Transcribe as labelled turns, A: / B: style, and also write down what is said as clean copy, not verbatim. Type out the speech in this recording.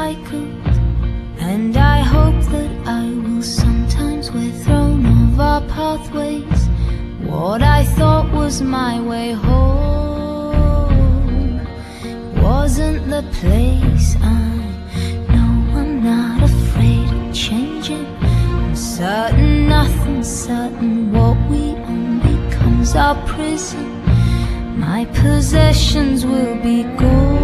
A: cycles, and I hope that I will sometimes wear thrown off our pathways. What I thought was my way home wasn't the place. I know I'm not afraid of changing. I'm certain nothing's certain. What we own becomes our prison. My possessions will be gone.